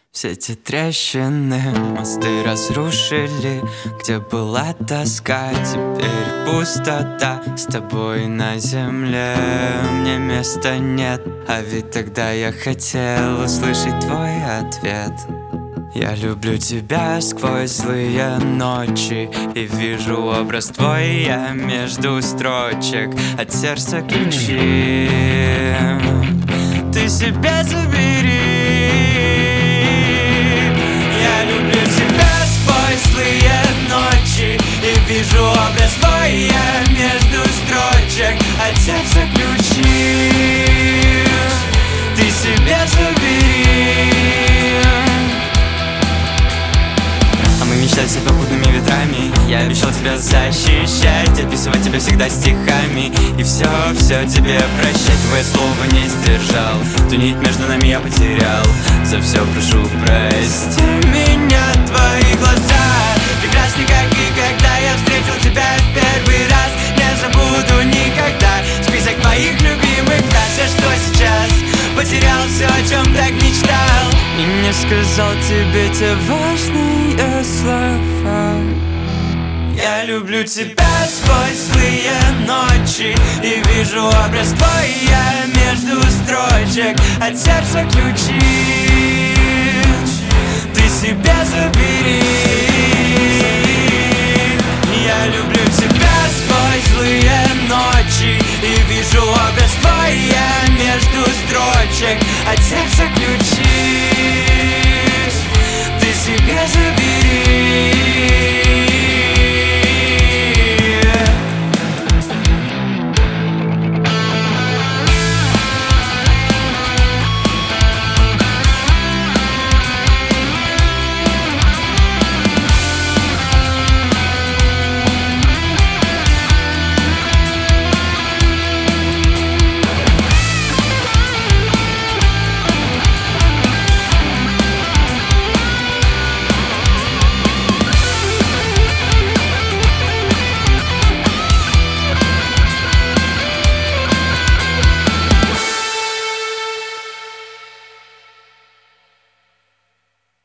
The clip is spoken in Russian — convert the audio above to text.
Все эти трещины, мосты разрушили. Где была тоска, теперь пустота. С тобой на земле мне места нет. А ведь тогда я хотел услышать твой ответ. Я люблю тебя сквозь злые ночи и вижу образ твой я между строчек. От сердца ключи ты себе забери. Я люблю тебя сквозь злые ночи и вижу образ твой я между строчек. От сердца ключи ты себе забери. Мечтать себя попутными ветрами. Я обещал тебя защищать, описывать тебя всегда стихами. И все тебе прощать. Твое слово не сдержал, ту нить между нами я потерял. За все прошу, прости меня, твои глаза прекрасны, как и когда я встретил тебя в первый раз. Не забуду никогда список моих любимых фраз. Я что сейчас потерял все, о чем так мечтал, и не сказал тебе те важные слова. Я люблю тебя сквозь злые ночи и вижу образ твой я между строчек. От сердца ключи ты себе забери. Я люблю тебя сквозь злые ночи и вижу образ твой я между строчек. От сердца ключи